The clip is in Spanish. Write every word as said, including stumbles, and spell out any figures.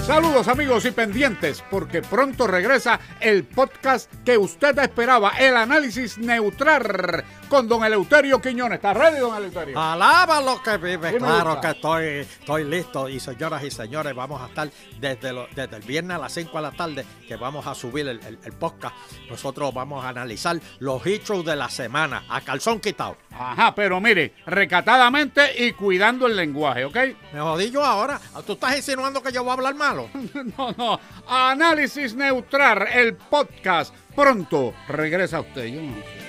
Saludos amigos y pendientes, porque pronto regresa el podcast que usted esperaba, el análisis neutral con don Eleuterio Quiñones. ¿Está ready, don Eleuterio? Alaba lo que vive, Sí, claro que estoy, estoy listo. Y señoras y señores, vamos a estar desde, lo, desde el viernes a las cinco de la tarde, que vamos a subir el, el, el podcast. Nosotros vamos a analizar los hechos de la semana, a calzón quitado. Ajá, pero mire, recatadamente y cuidando el lenguaje, ¿ok? Me jodí yo ahora. ¿Tú estás insinuando que yo voy a hablar malo? No, no. Análisis neutral, el podcast. Pronto regresa usted. Yo no sé.